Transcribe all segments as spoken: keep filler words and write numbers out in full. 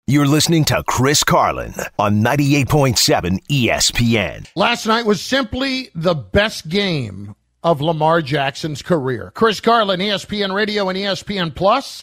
You're listening to Chris Carlin on ninety-eight point seven E S P N. Last night was simply the best game of Lamar Jackson's career. Chris Carlin, E S P N Radio and E S P N Plus.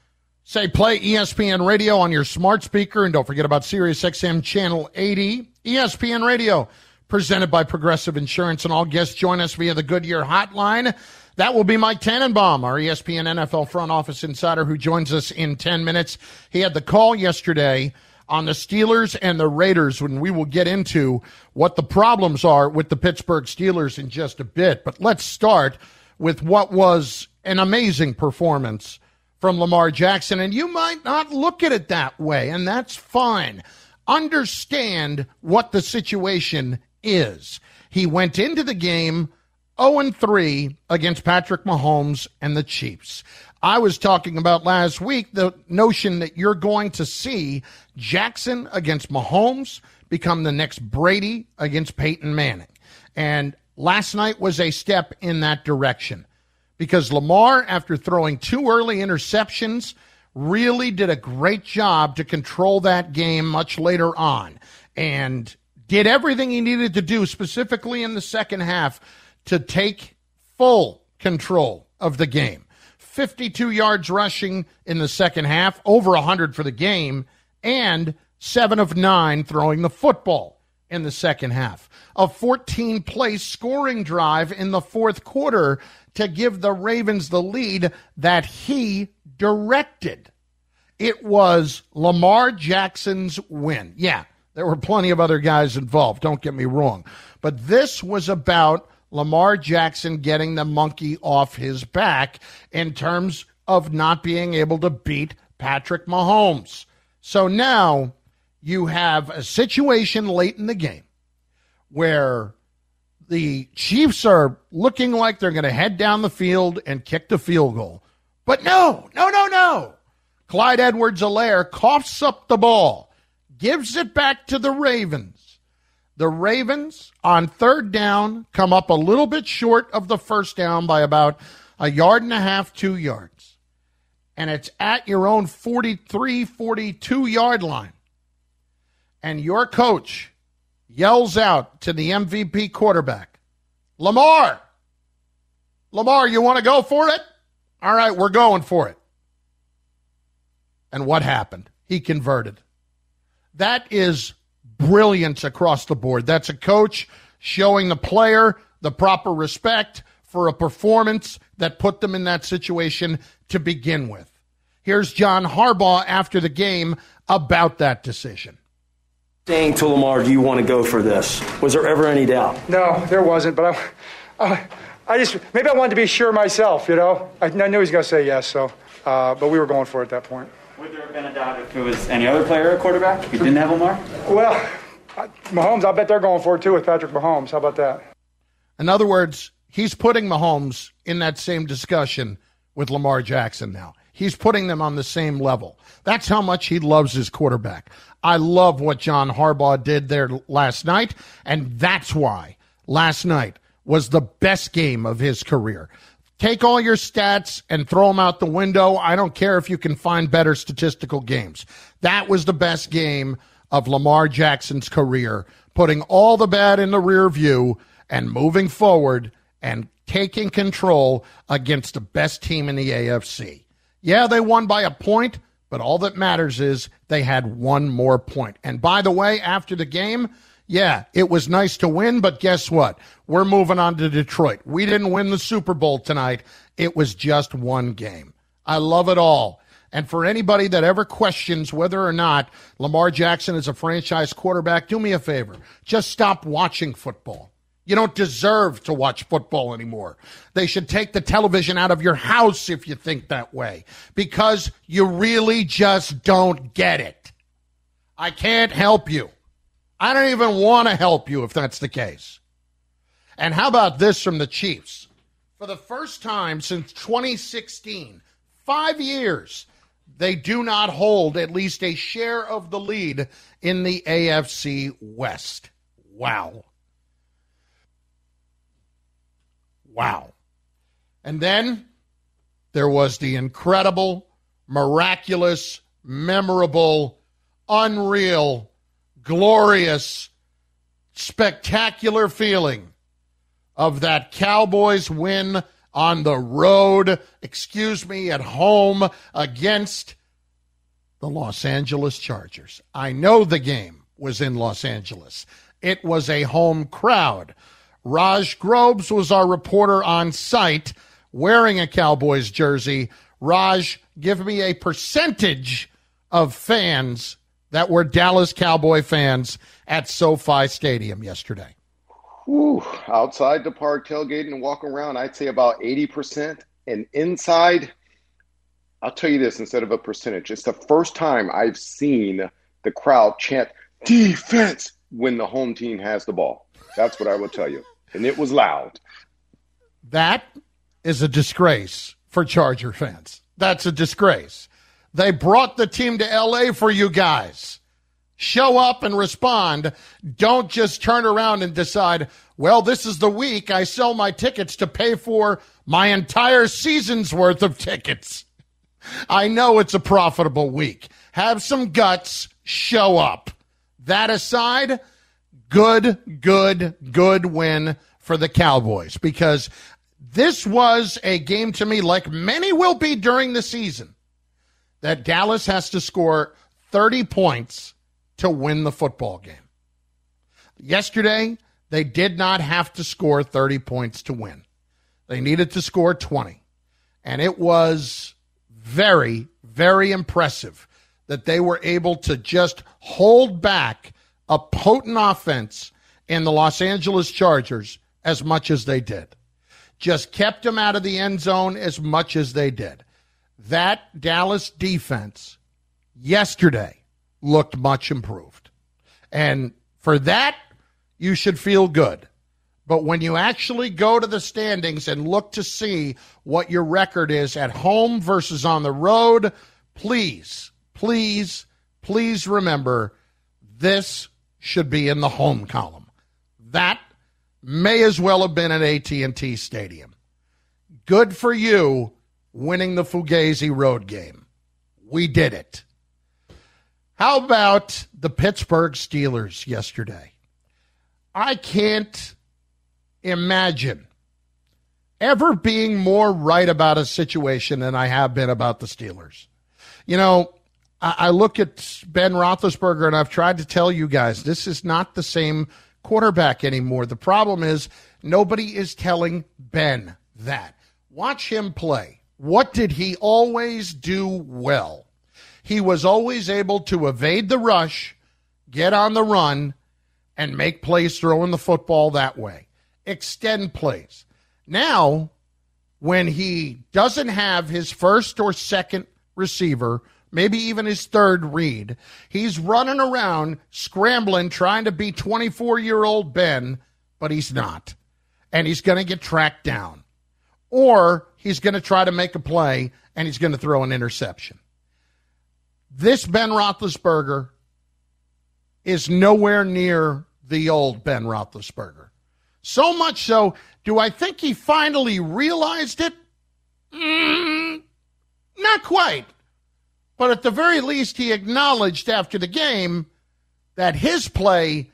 Say play E S P N Radio on your smart speaker, and don't forget about Sirius X M Channel eighty. E S P N Radio, presented by Progressive Insurance, and all guests join us via the Goodyear Hotline. That will be Mike Tannenbaum, our E S P N N F L front office insider, who joins us in ten minutes. He had the call yesterday on the Steelers and the Raiders, when we will get into what the problems are with the Pittsburgh Steelers in just a bit. But let's start with what was an amazing performance from Lamar Jackson. And you might not look at it that way, and that's fine. Understand what the situation is. He went into the game oh and three against Patrick Mahomes and the Chiefs. I was talking about last week the notion that you're going to see Jackson against Mahomes become the next Brady against Peyton Manning. And last night was a step in that direction, because Lamar, after throwing two early interceptions, really did a great job to control that game much later on, and did everything he needed to do, specifically in the second half, to take full control of the game. fifty-two yards rushing in the second half, over one hundred for the game, and seven of nine throwing the football in the second half. A fourteen-play scoring drive in the fourth quarter to give the Ravens the lead that he directed. It was Lamar Jackson's win. Yeah, there were plenty of other guys involved, don't get me wrong. But this was about Lamar Jackson getting the monkey off his back in terms of not being able to beat Patrick Mahomes. So now you have a situation late in the game where the Chiefs are looking like they're going to head down the field and kick the field goal. But no, no, no, no. Clyde Edwards-Helaire coughs up the ball, gives it back to the Ravens. The Ravens, on third down, come up a little bit short of the first down by about a yard and a half, two yards. And it's at your own forty-three, forty-two-yard line. And your coach yells out to the M V P quarterback, Lamar, Lamar, you want to go for it? All right, we're going for it. And what happened? He converted. That is brilliance across the board. That's a coach showing the player the proper respect for a performance that put them in that situation to begin with. Here's John Harbaugh after the game about that decision. Saying to Lamar, do you want to go for this? Was there ever any doubt? No, there wasn't, but I, uh, I just, maybe I wanted to be sure myself, you know? I, I knew he was going to say yes, so, uh, but we were going for it at that point. Would there have been a doubt if it was any other player at quarterback? If you didn't have Lamar? Well, I, Mahomes, I bet they're going for it too with Patrick Mahomes. How about that? In other words, he's putting Mahomes in that same discussion with Lamar Jackson now. He's putting them on the same level. That's how much he loves his quarterback. I love what John Harbaugh did there last night, and that's why last night was the best game of his career. Take all your stats and throw them out the window. I don't care if you can find better statistical games. That was the best game of Lamar Jackson's career, putting all the bad in the rear view and moving forward and taking control against the best team in the A F C. Yeah, they won by a point, but all that matters is they had one more point. And by the way, after the game, yeah, it was nice to win, but guess what? We're moving on to Detroit. We didn't win the Super Bowl tonight. It was just one game. I love it all. And for anybody that ever questions whether or not Lamar Jackson is a franchise quarterback, do me a favor. Just stop watching football. You don't deserve to watch football anymore. They should take the television out of your house if you think that way, because you really just don't get it. I can't help you. I don't even want to help you if that's the case. And how about this from the Chiefs? For the first time since twenty sixteen, five years, they do not hold at least a share of the lead in the A F C West. Wow. Wow. And then there was the incredible, miraculous, memorable, unreal, glorious, spectacular feeling of that Cowboys win on the road, excuse me, at home against the Los Angeles Chargers. I know the game was in Los Angeles. It was a home crowd. Raj Grobes was our reporter on site wearing a Cowboys jersey. Raj, give me a percentage of fans that were Dallas Cowboy fans at SoFi Stadium yesterday. Whew, outside the park, tailgating and walking around, I'd say about eighty percent. And inside, I'll tell you this instead of a percentage. It's the first time I've seen the crowd chant defense when the home team has the ball. That's what I will tell you. And it was loud. That is a disgrace for Charger fans. That's a disgrace. They brought the team to L A for you guys. Show up and respond. Don't just turn around and decide, well, this is the week I sell my tickets to pay for my entire season's worth of tickets. I know it's a profitable week. Have some guts. Show up. That aside, good, good, good win for the Cowboys, because this was a game to me, like many will be during the season, that Dallas has to score thirty points to win the football game. Yesterday, they did not have to score thirty points to win. They needed to score twenty. And it was very, very impressive that they were able to just hold back a potent offense in the Los Angeles Chargers as much as they did. Just kept them out of the end zone as much as they did. That Dallas defense yesterday looked much improved. And for that, you should feel good. But when you actually go to the standings and look to see what your record is at home versus on the road, please, please, please remember this should be in the home column. That may as well have been at A T and T Stadium. Good for you winning the Fugazi road game. We did it. How about the Pittsburgh Steelers yesterday? I can't imagine ever being more right about a situation than I have been about the Steelers. You know, I, I look at Ben Roethlisberger, and I've tried to tell you guys, this is not the same quarterback anymore. The problem is nobody is telling Ben that. Watch him play. What did he always do well? He was always able to evade the rush, get on the run, and make plays throwing the football that way. Extend plays. Now, when he doesn't have his first or second receiver, maybe even his third read, he's running around, scrambling, trying to be twenty-four-year-old Ben, but he's not. And he's going to get tracked down. Or he's going to try to make a play, and he's going to throw an interception. This Ben Roethlisberger is nowhere near the old Ben Roethlisberger. So much so, do I think he finally realized it? Mm, not quite. But at the very least, he acknowledged after the game that his play,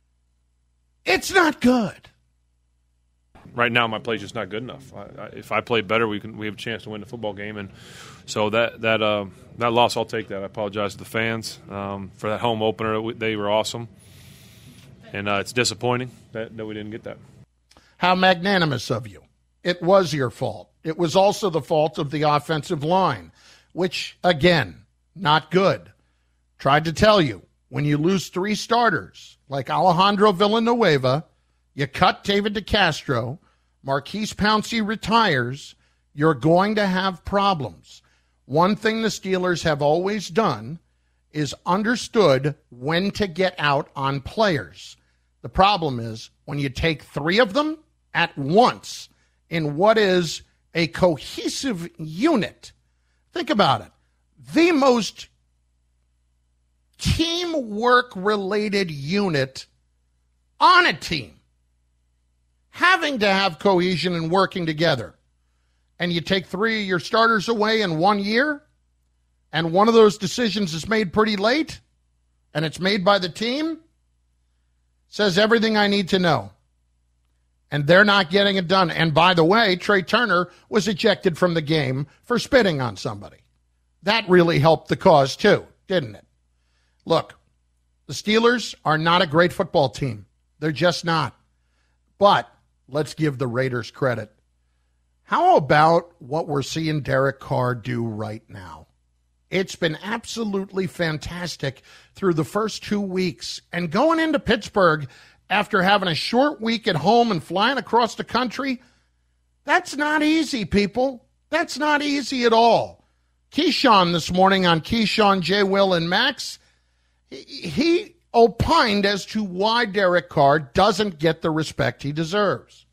it's not good. Right now, my play's just not good enough. I, I, if I play better, we can we have a chance to win the football game. And so that that uh, that loss, I'll take that. I apologize to the fans um, for that home opener. They were awesome, and uh, it's disappointing that, that we didn't get that. How magnanimous of you. It was your fault. It was also the fault of the offensive line, which, again, not good. Tried to tell you, when you lose three starters, like Alejandro Villanueva, you cut David DeCastro, Marquise Pouncey retires, you're going to have problems. One thing the Steelers have always done is understood when to get out on players. The problem is when you take three of them at once in what is a cohesive unit. Think about it. The most teamwork-related unit on a team, having to have cohesion and working together. And you take three of your starters away in one year, and one of those decisions is made pretty late, and it's made by the team, says everything I need to know. And they're not getting it done. And by the way, Trey Turner was ejected from the game for spitting on somebody. That really helped the cause too, didn't it? Look, the Steelers are not a great football team. They're just not. But let's give the Raiders credit. How about what we're seeing Derek Carr do right now? It's been absolutely fantastic through the first two weeks. And going into Pittsburgh after having a short week at home and flying across the country, that's not easy, people. That's not easy at all. Keyshawn this morning on Keyshawn, J. Will, and Max, he opined as to why Derek Carr doesn't get the respect he deserves.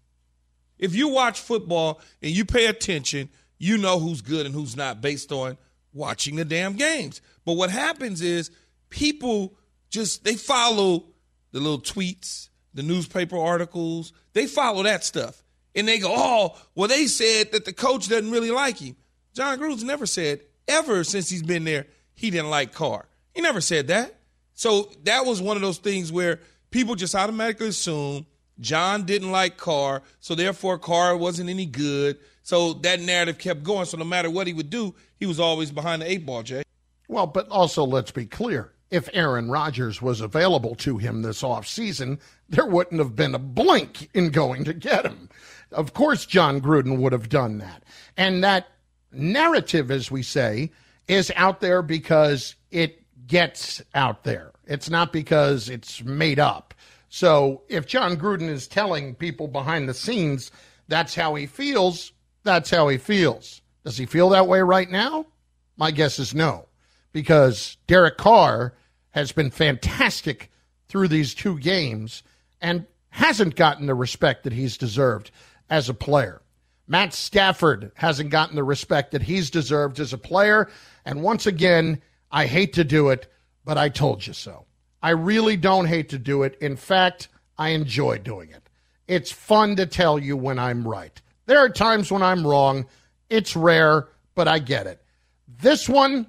If you watch football and you pay attention, you know who's good and who's not based on watching the damn games. But what happens is people just, they follow the little tweets, the newspaper articles. They follow that stuff. And they go, oh, well, they said that the coach doesn't really like him. John Gruden's never said, ever since he's been there, he didn't like Carr. He never said that. So that was one of those things where people just automatically assume John didn't like Carr, so therefore Carr wasn't any good. So that narrative kept going. So no matter what he would do, he was always behind the eight ball, Jay. Well, but also let's be clear. If Aaron Rodgers was available to him this offseason, there wouldn't have been a blink in going to get him. Of course, John Gruden would have done that. And that narrative, as we say, is out there because it gets out there. It's not because it's made up. So if John Gruden is telling people behind the scenes that's how he feels, that's how he feels. Does he feel that way right now? My guess is no, because Derek Carr has been fantastic through these two games and hasn't gotten the respect that he's deserved as a player. Matt Stafford hasn't gotten the respect that he's deserved as a player. And once again, I hate to do it, but I told you so. I really don't hate to do it. In fact, I enjoy doing it. It's fun to tell you when I'm right. There are times when I'm wrong. It's rare, but I get it. This one,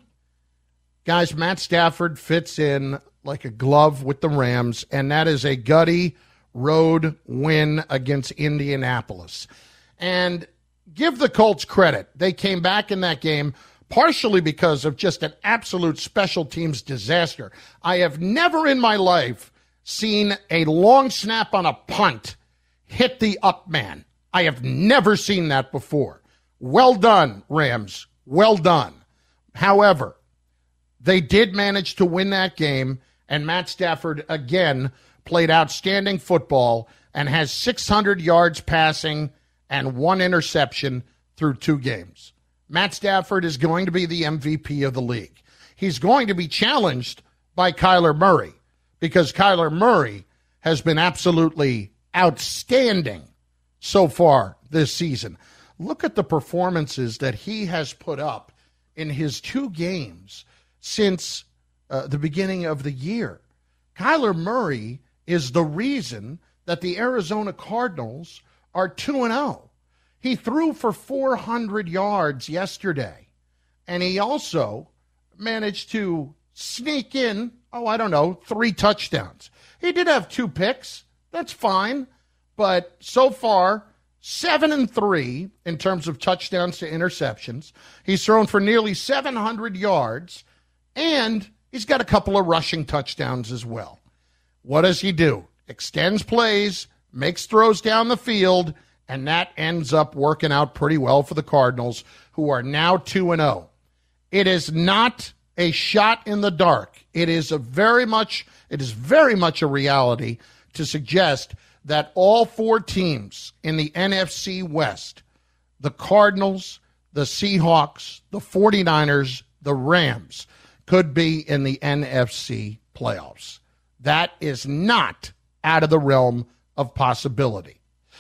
guys, Matt Stafford fits in like a glove with the Rams, and that is a gutty road win against Indianapolis. And give the Colts credit. They came back in that game partially because of just an absolute special teams disaster. I have never in my life seen a long snap on a punt hit the up man. I have never seen that before. Well done, Rams. Well done. However, they did manage to win that game, and Matt Stafford, again, played outstanding football and has six hundred yards passing and one interception through two games. Matt Stafford is going to be the M V P of the league. He's going to be challenged by Kyler Murray because Kyler Murray has been absolutely outstanding so far this season. Look at the performances that he has put up in his two games since uh, the beginning of the year. Kyler Murray is the reason that the Arizona Cardinals are two and oh. He threw for four hundred yards yesterday, and he also managed to sneak in, oh, I don't know, three touchdowns. He did have two picks. That's fine. But so far, seven and three in terms of touchdowns to interceptions. He's thrown for nearly seven hundred yards, and he's got a couple of rushing touchdowns as well. What does he do? Extends plays, makes throws down the field, and that ends up working out pretty well for the Cardinals, who are now two and oh. It is not a shot in the dark. It is a very much, it is very much a reality to suggest that all four teams in the N F C West, the Cardinals, the Seahawks, the forty-niners, the Rams, could be in the N F C playoffs. That is not out of the realm of possibility.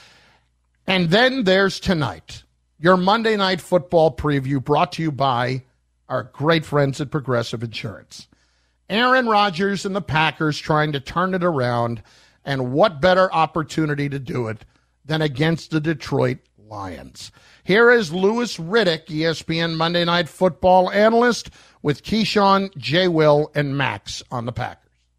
And then there's tonight, your Monday Night Football preview brought to you by our great friends at Progressive Insurance. Aaron Rodgers and the Packers trying to turn it around, and what better opportunity to do it than against the Detroit Lions. Here is Louis Riddick, E S P N Monday Night Football analyst, with Keyshawn, J. Will, and Max on the Packers.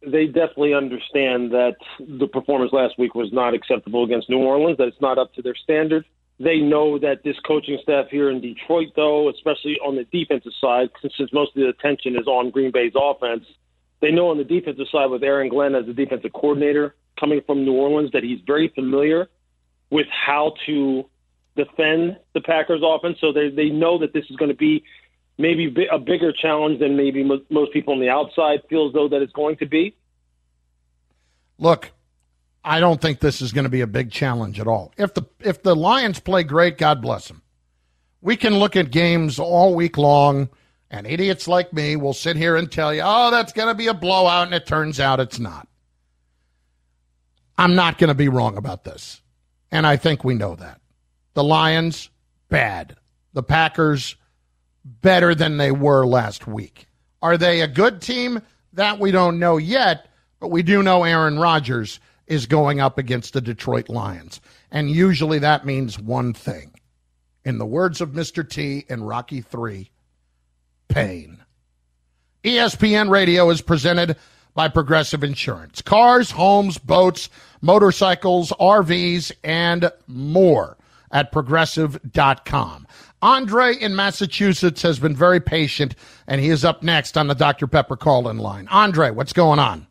they definitely understand that the performance last week was not acceptable against New Orleans, that it's not up to their standard. They know that this coaching staff here in Detroit, though, especially on the defensive side, since most of the attention is on Green Bay's offense, they know on the defensive side with Aaron Glenn as the defensive coordinator coming from New Orleans that he's very familiar with how to defend the Packers offense. So they, they know that this is going to be maybe a bigger challenge than maybe most people on the outside feel as though that it's going to be. Look, I don't think this is going to be a big challenge at all. If the if the Lions play great, God bless them. We can look at games all week long, and idiots like me will sit here and tell you, oh, that's going to be a blowout, and it turns out it's not. I'm not going to be wrong about this, and I think we know that. The Lions, bad. The Packers, better than they were last week. Are they a good team? That we don't know yet, but we do know Aaron Rodgers is going up against the Detroit Lions. And usually that means one thing. In the words of Mister T in Rocky three, pain. E S P N Radio is presented by Progressive Insurance. Cars, homes, boats, motorcycles, R Vs, and more at progressive dot com. Andre in Massachusetts has been very patient, and he is up next on the Doctor Pepper call-in line. Andre, what's going on?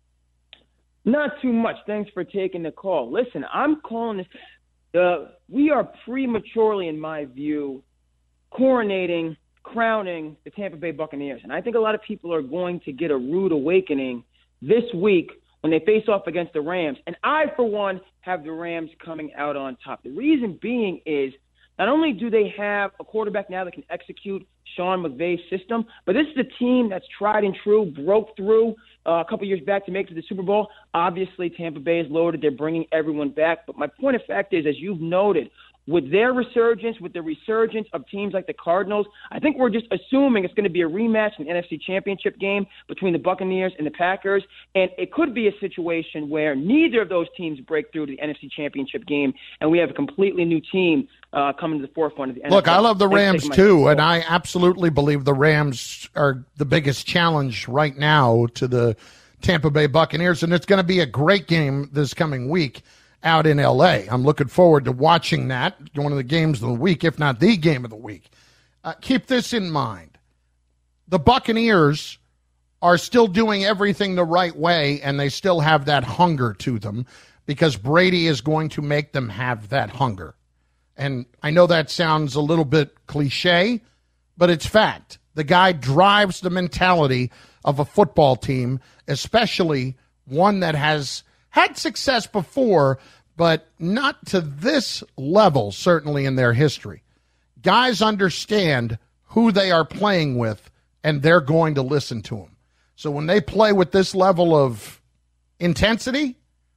Not too much. Thanks for taking the call. Listen, I'm calling this. Uh, we are prematurely, in my view, coronating, crowning the Tampa Bay Buccaneers. And I think a lot of people are going to get a rude awakening this week when they face off against the Rams. And I, for one, have the Rams coming out on top. The reason being is not only do they have a quarterback now that can execute Sean McVay's system, but this is a team that's tried and true, broke through uh, a couple years back to make it to the Super Bowl. Obviously, Tampa Bay is loaded. They're bringing everyone back. But my point of fact is, as you've noted, with their resurgence, with the resurgence of teams like the Cardinals, I think we're just assuming it's going to be a rematch in the N F C Championship game between the Buccaneers and the Packers. And it could be a situation where neither of those teams break through to the N F C Championship game, and we have a completely new team uh, coming to the forefront of the N F C. Look, I love the Rams too, and I absolutely believe the Rams are the biggest challenge right now to the Tampa Bay Buccaneers, and it's going to be a great game this coming week out in L A. I'm looking forward to watching that, one of the games of the week, if not the game of the week. Uh, keep this in mind. The Buccaneers are still doing everything the right way, and they still have that hunger to them because Brady is going to make them have that hunger. And I know that sounds a little bit cliche, but it's fact. The guy drives the mentality of a football team, especially one that has had success before, but not to this level, certainly in their history. Guys understand who they are playing with, and they're going to listen to them. So when they play with this level of intensity,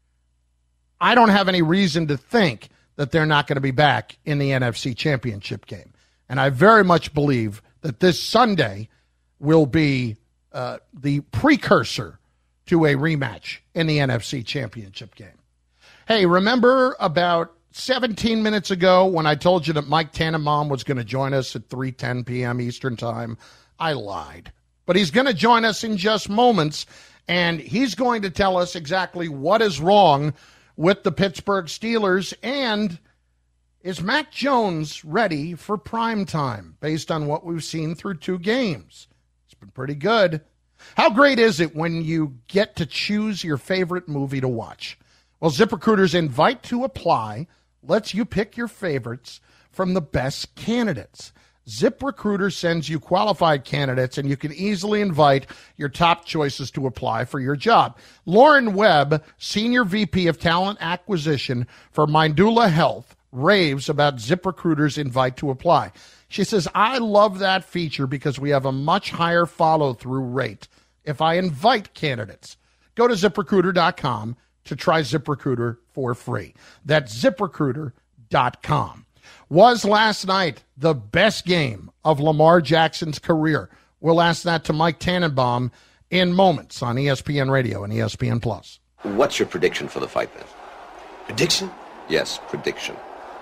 I don't have any reason to think that they're not going to be back in the N F C Championship game. And I very much believe that this Sunday will be uh, the precursor to a rematch in the N F C Championship game. Hey, remember about seventeen minutes ago when I told you that Mike Tannenbaum was going to join us at three ten p.m. Eastern Time? I lied. But he's going to join us in just moments, and he's going to tell us exactly what is wrong with the Pittsburgh Steelers, and is Mac Jones ready for prime time based on what we've seen through two games? It's been pretty good. How great is it when you get to choose your favorite movie to watch? Well, ZipRecruiter's invite to apply lets you pick your favorites from the best candidates. ZipRecruiter sends you qualified candidates, and you can easily invite your top choices to apply for your job. Lauren Webb, Senior V P of Talent Acquisition for Mindula Health, raves about ZipRecruiter's invite to apply. She says, I love that feature because we have a much higher follow-through rate if I invite candidates. Go to zip recruiter dot com to try ZipRecruiter for free. That's zip recruiter dot com. Was last night the best game of Lamar Jackson's career? We'll ask that to Mike Tannenbaum in moments on E S P N Radio and E S P N Plus. What's your prediction for the fight then? Prediction? Yes, prediction.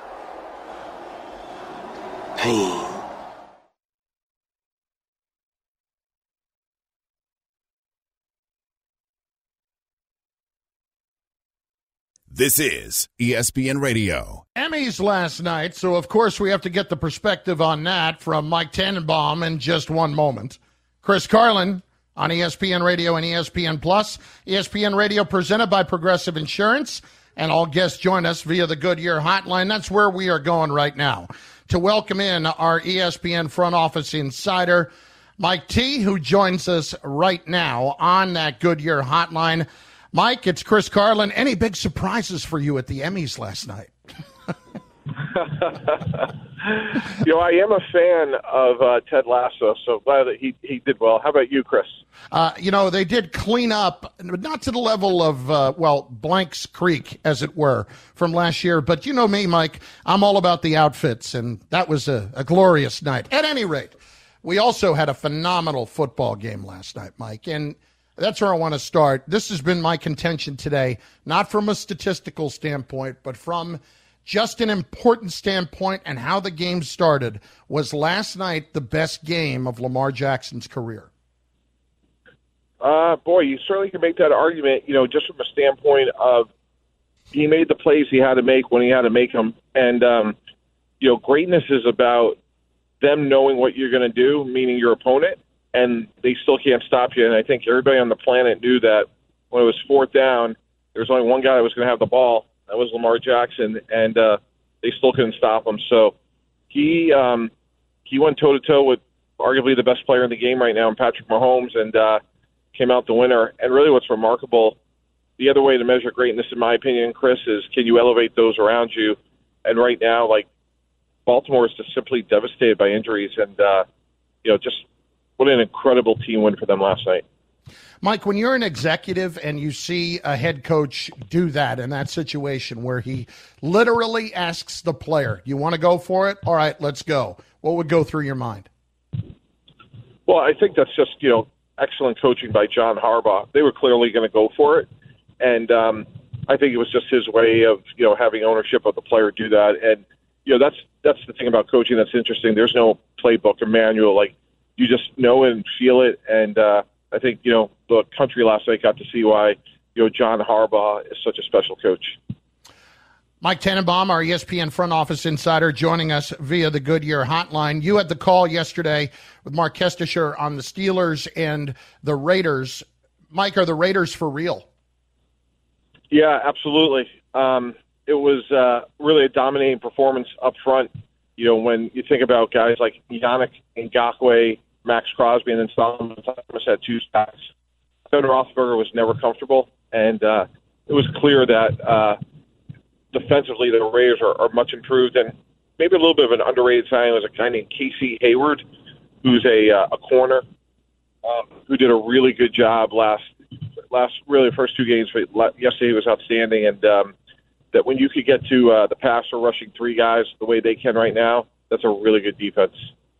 Pain. This is E S P N Radio. Emmys last night, so of course we have to get the perspective on that from Mike Tannenbaum in just one moment. Chris Carlin on E S P N Radio and E S P N Plus. E S P N Radio presented by Progressive Insurance, and all guests join us via the Goodyear hotline. That's where we are going right now to welcome in our E S P N front office insider, Mike T., who joins us right now on that Goodyear hotline. Mike, it's Chris Carlin. Any big surprises for you at the Emmys last night? You know, I am a fan of uh, Ted Lasso, so glad that he, he did well. How about you, Chris? Uh, you know, they did clean up, not to the level of, uh, well, Blanks Creek, as it were, from last year. But you know me, Mike, I'm all about the outfits, and that was a, a glorious night. At any rate, we also had a phenomenal football game last night, Mike, and that's where I want to start. This has been my contention today, not from a statistical standpoint, but from just an important standpoint and how the game started. Was last night the best game of Lamar Jackson's career? Uh, boy, you certainly can make that argument, you know, just from a standpoint of he made the plays he had to make when he had to make them. And, um, you know, greatness is about them knowing what you're going to do, meaning your opponent, and they still can't stop you. And I think everybody on the planet knew that when it was fourth down, there was only one guy that was going to have the ball. That was Lamar Jackson, and uh, they still couldn't stop him. So he um, he went toe-to-toe with arguably the best player in the game right now, in Patrick Mahomes, and uh, came out the winner. And really what's remarkable, the other way to measure greatness, in my opinion, Chris, is can you elevate those around you? And right now, like, Baltimore is just simply devastated by injuries, and, uh, you know, just what an incredible team win for them last night. Mike, when you're an executive and you see a head coach do that in that situation where he literally asks the player, you want to go for it? All right, let's go. What would go through your mind? Well, I think that's just, you know, excellent coaching by John Harbaugh. They were clearly going to go for it. And um, I think it was just his way of, you know, having ownership of the player do that. And, you know, that's that's the thing about coaching that's interesting. There's no playbook or manual. Like, you just know it and feel it. And uh, I think, you know, the country last night got to see why, you know, John Harbaugh is such a special coach. Mike Tannenbaum, our E S P N front office insider, joining us via the Goodyear hotline. You had the call yesterday with Mark Kestisher on the Steelers and the Raiders. Mike, are the Raiders for real? Yeah, absolutely. Um, it was uh, really a dominating performance up front. You know, when you think about guys like Yannick Ngakoue, Max Crosby, and then Solomon Thomas had two sacks. Ben Roethlisberger was never comfortable, and uh, it was clear that uh, defensively the Raiders are, are much improved. And maybe a little bit of an underrated signing was a guy named Casey Hayward, who's a uh, a corner um, who did a really good job last last really the first two games. But yesterday was outstanding, and um, that when you could get to uh, the passer rushing three guys the way they can right now, that's a really good defense.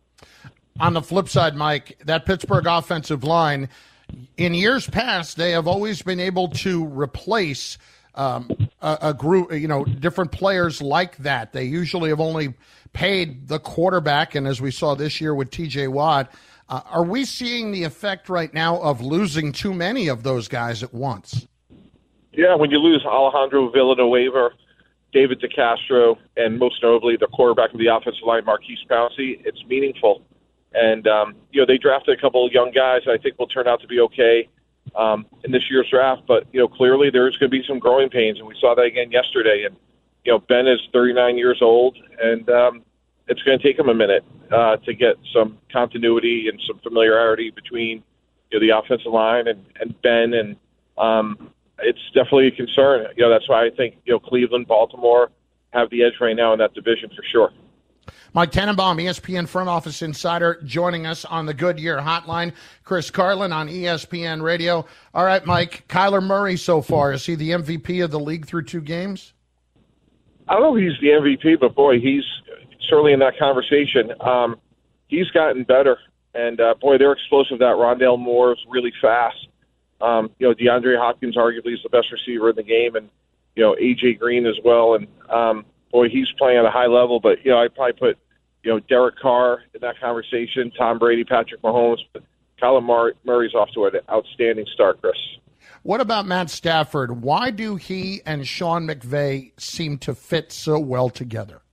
On the flip side, Mike, that Pittsburgh offensive line, in years past, they have always been able to replace um, a, a group, you know, different players like that. They usually have only paid the quarterback, and as we saw this year with T J Watt, uh, are we seeing the effect right now of losing too many of those guys at once? Yeah, when you lose Alejandro Villanueva, David DeCastro, and most notably the quarterback of the offensive line, Marquise Pouncey, it's meaningful. And, um, you know, they drafted a couple of young guys that I think will turn out to be okay um, in this year's draft. But, you know, clearly there's going to be some growing pains, and we saw that again yesterday. And, you know, Ben is thirty-nine years old, and um, it's going to take him a minute uh, to get some continuity and some familiarity between, you know, the offensive line and, and Ben. And um, it's definitely a concern. You know, that's why I think, you know, Cleveland, Baltimore have the edge right now in that division for sure. Mike Tannenbaum, E S P N front office insider, joining us on the Goodyear hotline. Chris Carlin on E S P N Radio. All right, Mike, Kyler Murray so far, is he the M V P of the league through two games? I don't know if he's the M V P, but, boy, he's certainly in that conversation. Um, he's gotten better. And, uh, boy, they're explosive. That Rondale Moore is really fast. Um, you know, DeAndre Hopkins arguably is the best receiver in the game, and, you know, A J Green as well. And, um, boy, he's playing at a high level. But, you know, I'd probably put, you know, Derek Carr in that conversation, Tom Brady, Patrick Mahomes. But Kyler Murray's off to an outstanding start, Chris. What about Matt Stafford? Why do he and Sean McVay seem to fit so well together?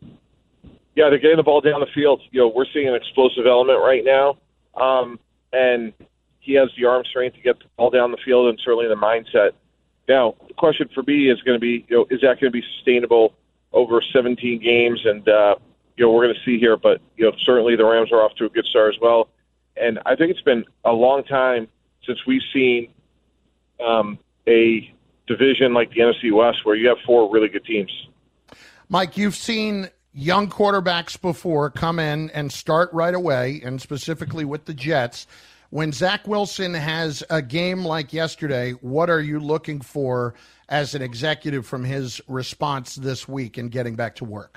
Yeah, they're getting the ball down the field. You know, we're seeing an explosive element right now, um, and he has the arm strength to get the ball down the field and certainly the mindset. Now, the question for me is going to be, you know, is that going to be sustainable over seventeen games? And, uh, you know, we're going to see here. But, you know, certainly the Rams are off to a good start as well. And I think it's been a long time since we've seen um, a division like the N F C West where you have four really good teams. Mike, you've seen young quarterbacks before come in and start right away, and specifically with the Jets. When Zach Wilson has a game like yesterday, what are you looking for as an executive from his response this week in getting back to work?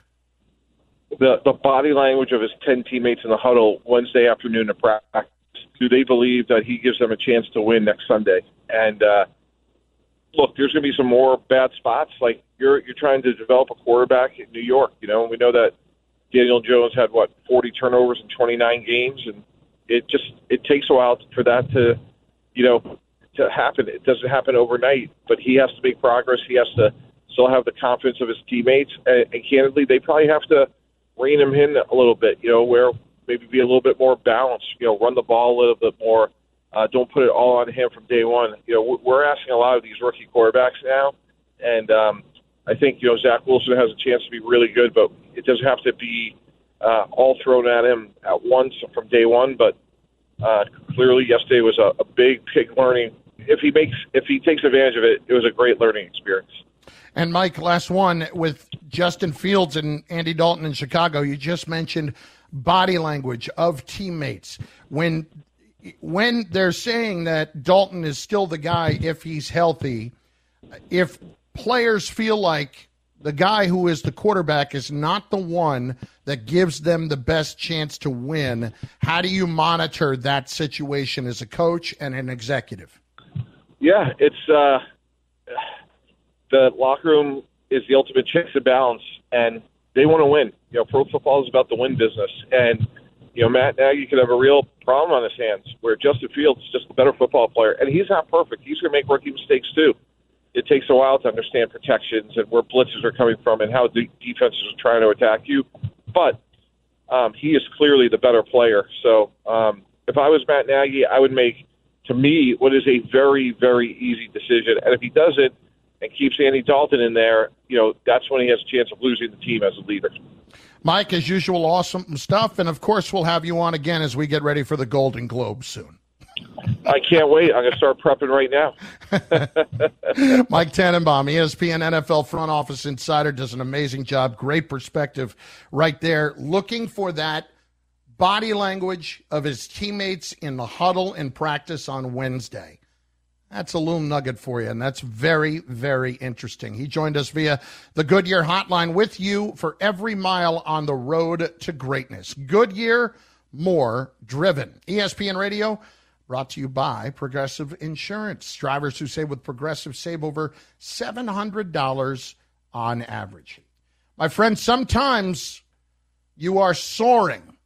The the body language of his ten teammates in the huddle Wednesday afternoon at practice. Do they believe that he gives them a chance to win next Sunday? And uh, look, there's going to be some more bad spots. Like you're you're trying to develop a quarterback in New York. You know, and we know that Daniel Jones had what forty turnovers in twenty-nine games, and it just it takes a while for that to, you know, to happen. It doesn't happen overnight, but he has to make progress. He has to still have the confidence of his teammates, and, and candidly, they probably have to rein him in a little bit. You know, where maybe be a little bit more balanced. You know, run the ball a little bit more. Uh, don't put it all on him from day one. You know, we're asking a lot of these rookie quarterbacks now, and um, I think you know Zach Wilson has a chance to be really good, but it doesn't have to be Uh, all thrown at him at once from day one, but uh, clearly yesterday was a, a big, big learning. If he makes, if he takes advantage of it, it was a great learning experience. And Mike, last one with Justin Fields and Andy Dalton in Chicago. You just mentioned body language of teammates. When when they're saying that Dalton is still the guy if he's healthy, if players feel like the guy who is the quarterback is not the one that gives them the best chance to win, how do you monitor that situation as a coach and an executive? Yeah, it's uh, the locker room is the ultimate checks and balance, and they want to win. You know, pro football is about the win business, and you know Matt Nagy could have a real problem on his hands where Justin Fields is just a better football player, and he's not perfect. He's going to make rookie mistakes too. It takes a while to understand protections and where blitzes are coming from and how the defenses are trying to attack you. But um, he is clearly the better player. So um, if I was Matt Nagy, I would make, to me, what is a very, very easy decision. And if he does it and keeps Andy Dalton in there, you know, that's when he has a chance of losing the team as a leader. Mike, as usual, awesome stuff. And, of course, we'll have you on again as we get ready for the Golden Globes soon. I can't wait. I'm going to start prepping right now. Mike Tannenbaum, E S P N N F L front office insider, does an amazing job. Great perspective right there. Looking for that body language of his teammates in the huddle in practice on Wednesday. That's a little nugget for you, and that's very, very interesting. He joined us via the Goodyear hotline with you for every mile on the road to greatness. Goodyear, more driven. E S P N Radio, brought to you by Progressive Insurance. Drivers who save with Progressive save over seven hundred dollars on average. My friend, sometimes you are soaring,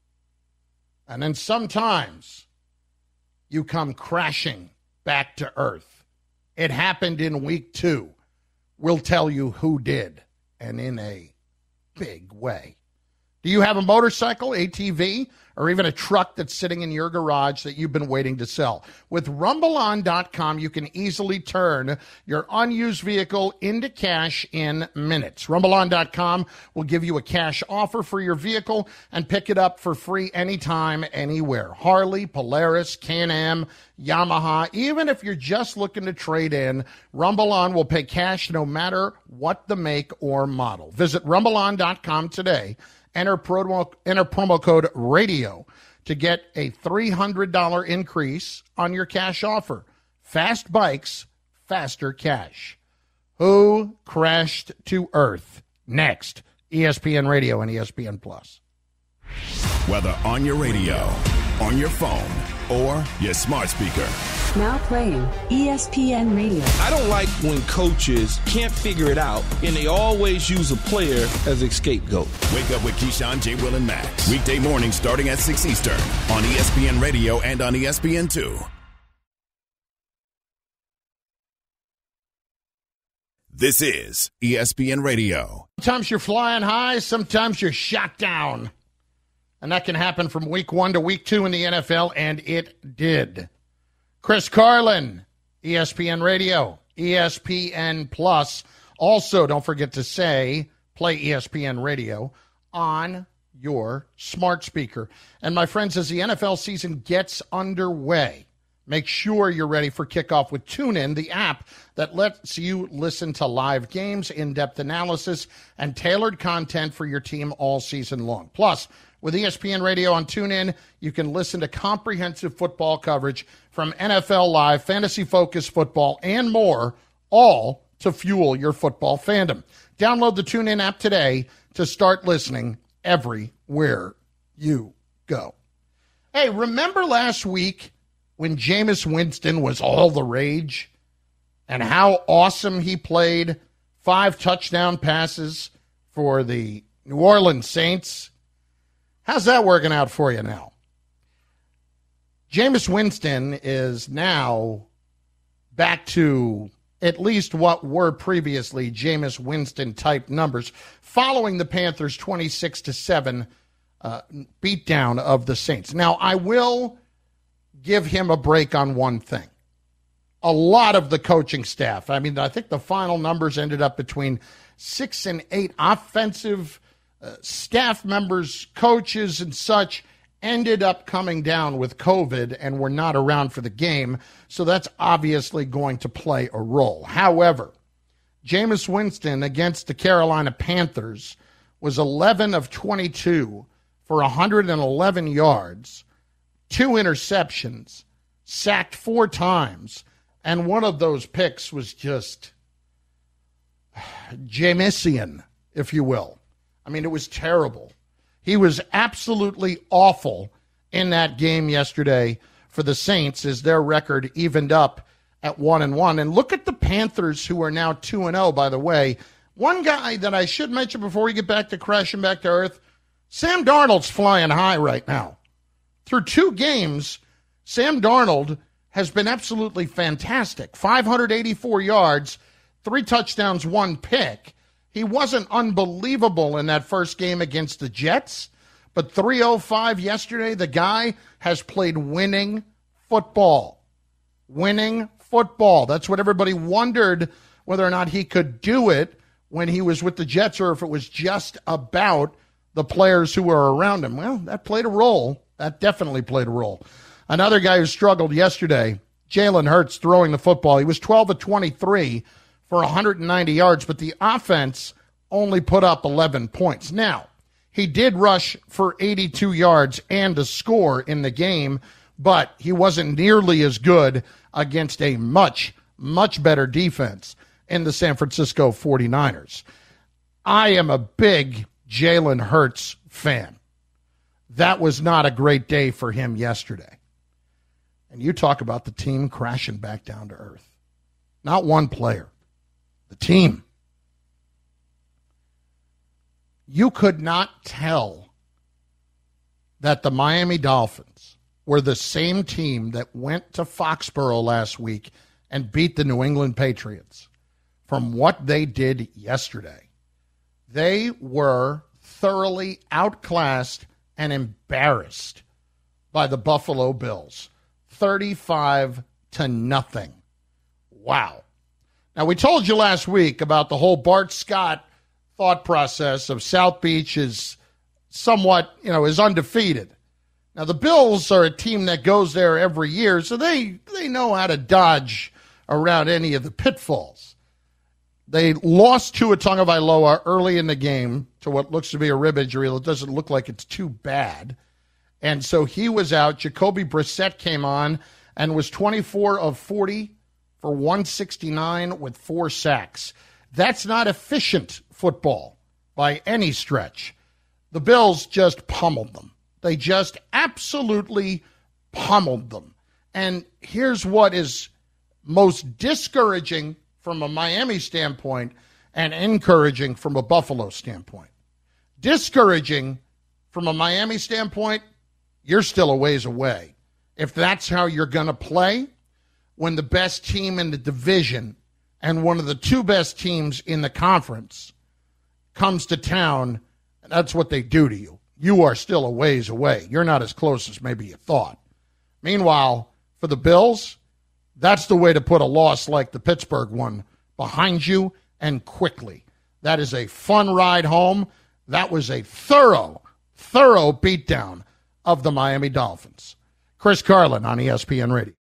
and then sometimes you come crashing back to earth. It happened in week two. We'll tell you who did, and in a big way. Do you have a motorcycle, A T V, or even a truck that's sitting in your garage that you've been waiting to sell? With rumble on dot com, you can easily turn your unused vehicle into cash in minutes. rumble on dot com will give you a cash offer for your vehicle and pick it up for free anytime, anywhere. Harley, Polaris, Can-Am, Yamaha, even if you're just looking to trade in, RumbleOn will pay cash no matter what the make or model. Visit rumble on dot com today. Enter promo, enter promo code RADIO to get a three hundred dollars increase on your cash offer. Fast bikes, faster cash. Who crashed to earth? Next, E S P N Radio and E S P N Plus. Whether on your radio, on your phone, or your smart speaker. Now playing E S P N Radio. I don't like when coaches can't figure it out and they always use a player as a scapegoat. Wake up with Keyshawn, J. Will, and Max. Weekday mornings starting at six Eastern on E S P N Radio and on E S P N two. This is E S P N Radio. Sometimes you're flying high, sometimes you're shot down. And that can happen from week one to week two in the N F L, and it did. Chris Carlin, E S P N Radio, E S P N Plus. Also, don't forget to say, play E S P N Radio on your smart speaker. And my friends, as the N F L season gets underway, make sure you're ready for kickoff with TuneIn, the app that lets you listen to live games, in-depth analysis, and tailored content for your team all season long. Plus, with E S P N Radio on TuneIn, you can listen to comprehensive football coverage from N F L Live, fantasy-focused football, and more, all to fuel your football fandom. Download the TuneIn app today to start listening everywhere you go. Hey, remember last week when Jameis Winston was all the rage and how awesome he played? Five touchdown passes for the New Orleans Saints. How's that working out for you now? Jameis Winston is now back to at least what were previously Jameis Winston-type numbers following the Panthers' twenty-six to seven uh, beatdown of the Saints. Now, I will give him a break on one thing. A lot of the coaching staff, I mean, I think the final numbers ended up between six and eight offensive uh, staff members, coaches, and such, ended up coming down with COVID and were not around for the game, so that's obviously going to play a role. However, Jameis Winston against the Carolina Panthers was eleven of twenty-two for one hundred eleven yards, two interceptions, sacked four times, and one of those picks was just Jamesian, if you will. I mean, it was terrible. He was absolutely awful in that game yesterday for the Saints as their record evened up at one and one. And look at the Panthers, who are now two and oh, by the way. One guy that I should mention before we get back to crashing back to earth, Sam Darnold's flying high right now. Through two games, Sam Darnold has been absolutely fantastic. five hundred eighty-four yards, three touchdowns, one pick. He wasn't unbelievable in that first game against the Jets, but three oh five yesterday, the guy has played winning football. Winning football. That's what everybody wondered, whether or not he could do it when he was with the Jets or if it was just about the players who were around him. Well, that played a role. That definitely played a role. Another guy who struggled yesterday, Jalen Hurts, throwing the football. He was twelve of twenty-three for one hundred ninety yards, but the offense only put up eleven points. Now, he did rush for eighty-two yards and a score in the game, but he wasn't nearly as good against a much, much better defense in the San Francisco forty-niners. I am a big Jalen Hurts fan. That was not a great day for him yesterday. And you talk about the team crashing back down to earth. Not one player. The team. You could not tell that the Miami Dolphins were the same team that went to Foxborough last week and beat the New England Patriots from what they did yesterday. They were thoroughly outclassed and embarrassed by the Buffalo Bills. thirty-five to nothing. Wow. Now, we told you last week about the whole Bart Scott thought process of South Beach is somewhat, you know, is undefeated. Now, the Bills are a team that goes there every year, so they, they know how to dodge around any of the pitfalls. They lost Tua Tagovailoa early in the game to what looks to be a rib injury. It doesn't look like it's too bad. And so he was out. Jacoby Brissett came on and was twenty-four of forty for one sixty-nine with four sacks. That's not efficient football by any stretch. The Bills just pummeled them. They just absolutely pummeled them. And here's what is most discouraging from a Miami standpoint and encouraging from a Buffalo standpoint. Discouraging from a Miami standpoint, you're still a ways away. If that's how you're going to play, when the best team in the division and one of the two best teams in the conference comes to town, that's what they do to you. You are still a ways away. You're not as close as maybe you thought. Meanwhile, for the Bills, that's the way to put a loss like the Pittsburgh one behind you and quickly. That is a fun ride home. That was a thorough, thorough beatdown of the Miami Dolphins. Chris Carlin on E S P N Radio.